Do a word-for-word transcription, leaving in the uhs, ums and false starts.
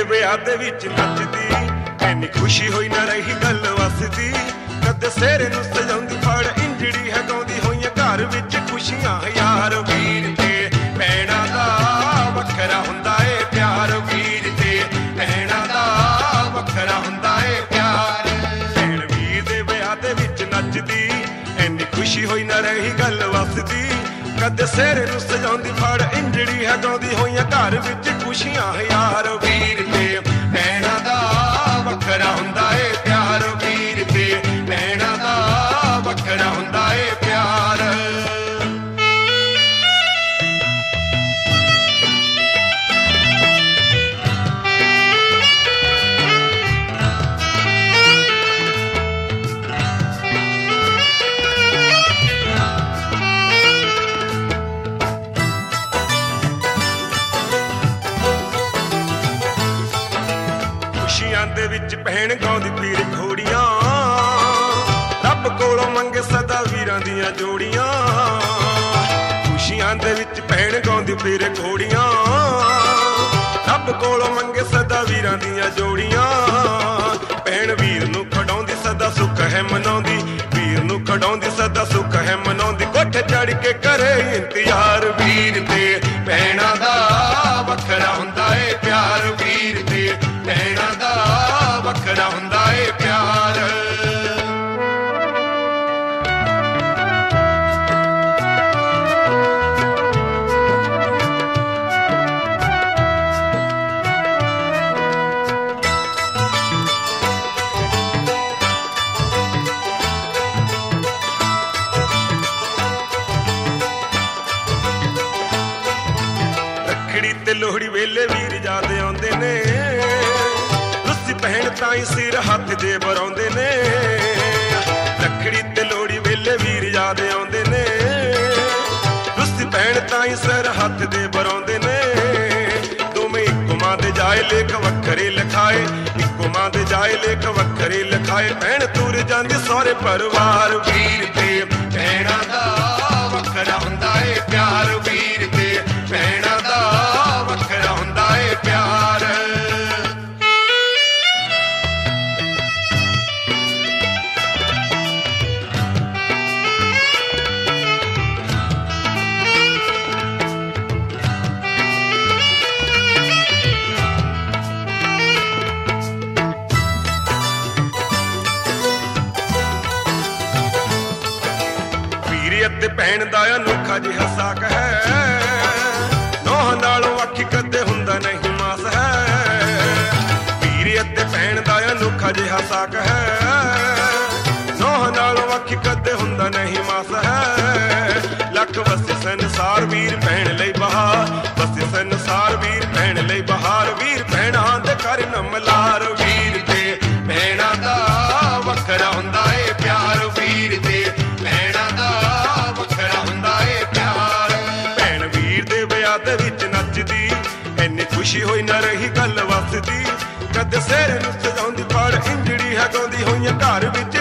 ਵਿਆਹ ਦੇ ਵਿੱਚ ਨੱਚਦੀ, ਐਨੀ ਖੁਸ਼ੀ ਹੋਈ ਨਾ ਰਹੀ ਗੱਲ ਵਸਦੀ। ਕਦੇ ਸਿਹਰੇ ਨੂੰ ਸਜਾਉਂਦੀ ਫੜ ਇੰਜੜੀ ਹੈ ਗਾਉਂਦੀ ਹੋਈਆਂ ਘਰ ਵਿੱਚ ਖੁਸ਼ੀਆਂ। ਯਾਰ ਵੀਰ ਤੇ ਭੈਣਾਂ ਦਾ ਵੱਖਰਾ ਹੁੰਦਾ ਏ ਪਿਆਰ, ਵੀਰ ਤੇ ਭੈਣਾਂ ਦਾ ਵੱਖਰਾ ਹੁੰਦਾ ਏ ਪਿਆਰ। ਭੈਣ ਵੀਰ ਦੇ ਵਿਆਹ ਦੇ ਵਿੱਚ ਨੱਚਦੀ, ਐਨੀ ਖੁਸ਼ੀ ਹੋਈ ਨਾ ਰਹੀ ਗੱਲ ਵਸਦੀ। ਕਦੇ ਸਿਹਰੇ ਨੂੰ ਸਜਾਉਂਦੀ ਫੜ ਇੰਜੜੀ ਹੈ ਗਾਉਂਦੀ ਹੋਈਆਂ ਘਰ ਵਿੱਚ ਖੁਸ਼ੀਆਂ। ਯਾਰ ਵੀਰ ਤੇ ਭੈਣਾਂ ਦਾ ਵੱਖਰਾ ਹੁੰਦਾ ਏ ਪਿਆਰ, ਵੀਰ ਤੇ ਭੈਣਾਂ ਦਾ ਵੱਖਰਾ ਹੁੰਦਾ ਏ ਪਿਆਰ। ਖੁਸ਼ੀਆਂ ਦੇ ਵਿੱਚ ਭੈਣ ਗਾਉਂਦੀ ਪੀਰ ਘੋੜੀਆਂ, ਰੱਬ ਕੋਲੋਂ ਮੰਗੇ ਸਦਾ ਵੀਰਾਂ ਦੀਆਂ ਜੋੜੀਆਂ। ਖੁਸ਼ੀਆਂ ਦੇ ਵਿੱਚ ਭੈਣ ਗਾਉਂਦੀ ਪੀਰ ਘੋੜੀਆਂ, ਰੱਬ ਕੋਲੋਂ ਮੰਗੇ ਸਦਾ ਵੀਰਾਂ ਦੀਆਂ ਜੋੜੀਆਂ। ਭੈਣ ਵੀਰ ਨੂੰ ਖੜਾਉਂਦੀ ਸਦਾ ਸੁੱਖ ਹੈ ਮਨਾਉਂਦੀ, ਵੀਰ ਨੂੰ ਖੜਾਉਂਦੀ ਸਦਾ ਸੁੱਖ ਹੈ ਮਨਾਉਂਦੀ। ਕੋਠੇ ਚੜ ਕੇ ਕਰੇ ਇੰਤਜ਼ਾਰ, ਵੀਰ ਤੇ ਭੈਣਾਂ ਦਾ ਵੱਖਰਾ ਹੁੰਦਾ ਏ ਪਿਆਰ, ਵੀਰ ਤੇ ਭੈਣਾਂ ਦਾ ਵੱਖਰਾ ਹੁੰਦਾ ਏ ਪਿਆਰ। ਰੱਖੜੀ ਤੇ ਲੋਹੜੀ ਵੇਲੇ ਵੀਰ ਯਾਦ ਆਉਂਦੇ ਨੇ, ਰੁੱਸੀ ਭੈਣ ਤਾਈਂ ਸਿਰ ਹੱਥ ਦੇ ਬਰਾਉਂਦੇ ਨੇ। ਰੱਖੜੀ ਤੇ ਲੋਹੜੀ ਵੇਲੇ ਵੀਰ ਯਾਦ ਆਉਂਦੇ ਨੇ, ਰੁੱਸੀ ਭੈਣ ਤਾਈਂ ਸਿਰ ਹੱਥ ਦੇ ਬਰਾਉਂਦੇ ਨੇ। ਦੋਵੇਂ ਇੱਕੋ ਮਾਂ ਦੇ ਜਾਏ ਲੇਖ ਵੱਖਰੇ ਲਿਖਾਏ, ਇੱਕੋ ਮਾਂ ਦੇ ਜਾਏ ਲੇਖ ਵੱਖਰੇ ਲਿਖਾਏ। ਭੈਣ ਤੁਰ ਜਾਂਦੀ ਸਹੁਰੇ ਪਰਿਵਾਰ, ਵੀਰ ਤੇ ਭੈਣਾਂ ਦਾ ਵੱਖਰਾ ਹੁੰਦਾ ਏ ਪਿਆਰ, ਵੀਰ ਤੇ ਭੈਣਾਂ ਦਾ ਵੱਖਰਾ ਹੁੰਦਾ ਏ ਪਿਆਰ। ਤੇ ਭੈਣ ਦਾ ਅਨੋਖਾ ਜਿਹਾ ਸਾਕ ਹੈ, ਨੋਹਾਂ ਨਾਲੋਂ ਅੱਖੀ ਕਦੇ ਹੁੰਦਾ ਨਹੀਂ ਮਾਸ ਹੈ। ਵੀਰ ਅਤੇ ਭੈਣ ਦਾ ਅਨੋਖਾ ਜਿਹਾ ਸਾਕ ਹੈ, ਨੋਹਾਂ ਨਾਲੋਂ ਅੱਖੀ ਕਦੇ ਹੁੰਦਾ ਨਹੀਂ ਮਾਸ ਹੈ। ਲੱਖ ਵਸੇ ਸੰਸਾਰ ਵੀਰ ਭੈਣ ਲਈ ਬਹਾਰ, ਵਸੇ ਸੰਸਾਰ ਵੀਰ ਭੈਣ ਲਈ ਬਹਾਰ। ਵੀਰ ਭੈਣਾਂ ਦੇ ਘਰ ਨਮਲਾਰ, ਵੀਰ ਤੇ ਭੈਣਾਂ ਦਾ ਵੱਖਰਾ ਹੁੰਦਾ ਏ ਪਿਆਰ, ਵੀਰ ਤੇ ਭੈਣਾਂ ਦਾ ਵੱਖਰਾ ਹੁੰਦਾ ਏ ਪਿਆਰ। ਭੈਣ ਵੀਰ ਦੇ ਵਿਆਹ ਦੇ ਵਿੱਚ ਨੱਚਦੀ, ਐਨੀ ਖੁਸ਼ੀ ਹੋਈ ਨਾ ਰਹੀ ਗੱਲ ਵਸਦੀ। ਕਦੇ ਸਿਹਰੇ ਨੂੰ ਸਜਾਉਂਦੀ ਫੜ ਇੰਜੜੀ ਹੈ ਗਾਉਂਦੀ ਹੋਈਆਂ ਘਰ ਵਿੱਚ